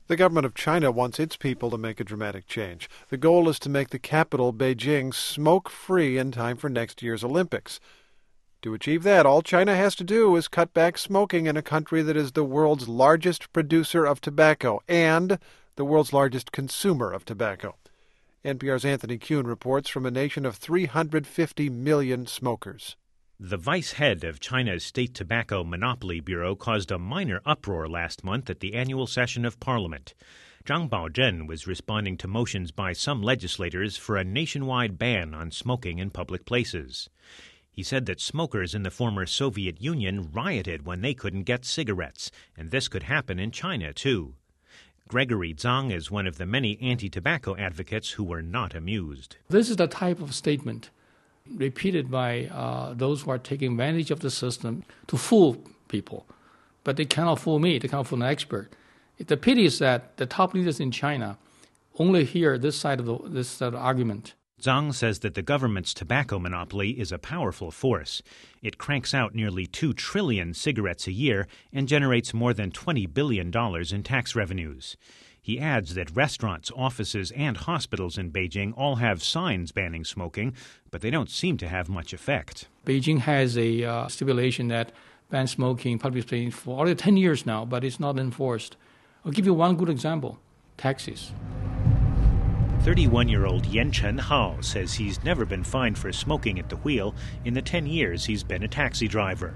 The government of China wants its people to make a dramatic change. The goal is to make the capital, Beijing, smoke-free in time for next year's Olympics. To achieve that, all China has to do is cut back smoking in a country that is the world's largest producer of tobacco and the world's largest consumer of tobacco. NPR's Anthony Kuhn reports from a nation of 350 million smokers. The vice head of China's State Tobacco Monopoly Bureau caused a minor uproar last month at the annual session of Parliament. Zhang Baozhen was responding to motions by some legislators for a nationwide ban on smoking in public places. He said that smokers in the former Soviet Union rioted when they couldn't get cigarettes, and this could happen in China, too. Gregory Zhang is one of the many anti-tobacco advocates who were not amused. This is the type of statement repeated by those who are taking advantage of the system to fool people. But they cannot fool me, they cannot fool an expert. The pity is that the top leaders in China only hear this side of the argument. Zhang says that the government's tobacco monopoly is a powerful force. It cranks out nearly 2 trillion cigarettes a year and generates more than $20 billion in tax revenues. He adds that restaurants, offices, and hospitals in Beijing all have signs banning smoking, but they don't seem to have much effect. Beijing has a stipulation that bans smoking in public places for already 10 years now, but it's not enforced. I'll give you one good example: taxis. 31-year-old Yan Chenhao says he's never been fined for smoking at the wheel in the 10 years he's been a taxi driver.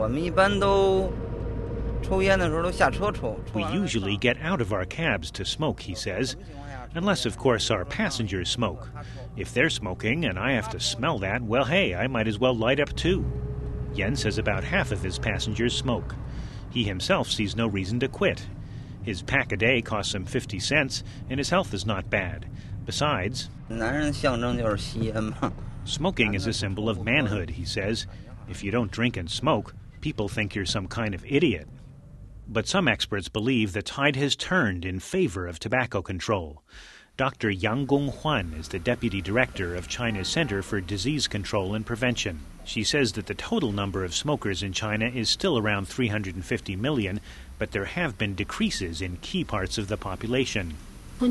We usually get out of our cabs to smoke, he says, unless, of course, our passengers smoke. If they're smoking and I have to smell that, well, hey, I might as well light up too. Yan says about half of his passengers smoke. He himself sees no reason to quit. His pack a day costs him 50 cents, and his health is not bad. Besides, smoking is a symbol of manhood, he says. If you don't drink and smoke, people think you're some kind of idiot. But some experts believe the tide has turned in favor of tobacco control. Dr. Yang Gonghuan is the deputy director of China's Center for Disease Control and Prevention. She says that the total number of smokers in China is still around 350 million, but there have been decreases in key parts of the population. I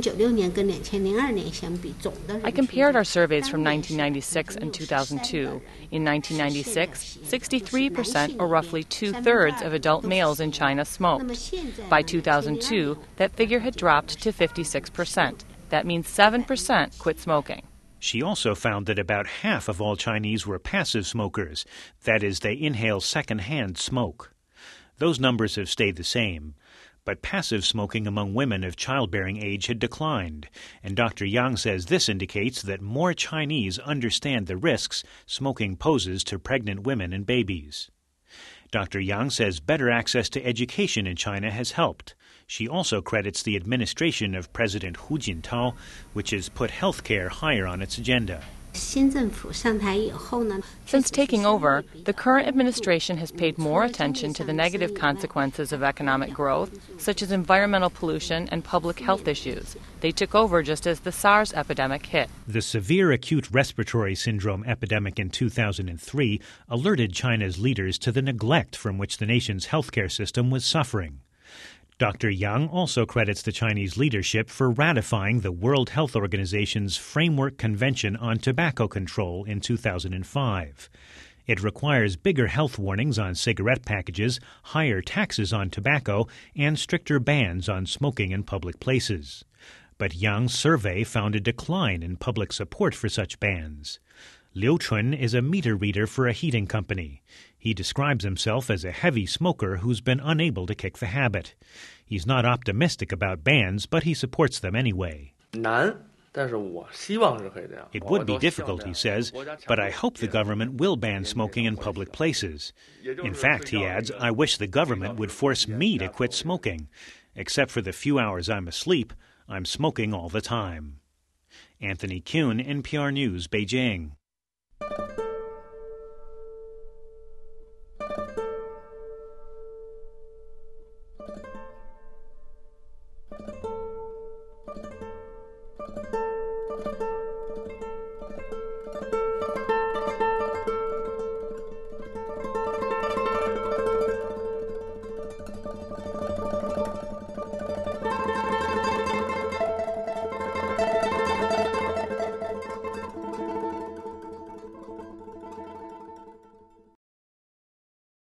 compared our surveys from 1996 and 2002. In 1996, 63%, or roughly 2/3 of adult males in China smoked. By 2002, that figure had dropped to 56%. That means 7% quit smoking. She also found that about half of all Chinese were passive smokers. That is, they inhale secondhand smoke. Those numbers have stayed the same. But passive smoking among women of childbearing age had declined, and Dr. Yang says this indicates that more Chinese understand the risks smoking poses to pregnant women and babies. Dr. Yang says better access to education in China has helped. She also credits the administration of President Hu Jintao, which has put health care higher on its agenda. Since taking over, the current administration has paid more attention to the negative consequences of economic growth, such as environmental pollution and public health issues. They took over just as the SARS epidemic hit. The severe acute respiratory syndrome epidemic in 2003 alerted China's leaders to the neglect from which the nation's healthcare system was suffering. Dr. Yang also credits the Chinese leadership for ratifying the World Health Organization's Framework Convention on Tobacco Control in 2005. It requires bigger health warnings on cigarette packages, higher taxes on tobacco, and stricter bans on smoking in public places. But Yang's survey found a decline in public support for such bans. Liu Chun is a meter reader for a heating company. He describes himself as a heavy smoker who's been unable to kick the habit. He's not optimistic about bans, but he supports them anyway. It would be difficult, he says, but I hope the government will ban smoking in public places. In fact, he adds, I wish the government would force me to quit smoking. Except for the few hours I'm asleep, I'm smoking all the time. Anthony Kuhn, NPR News, Beijing.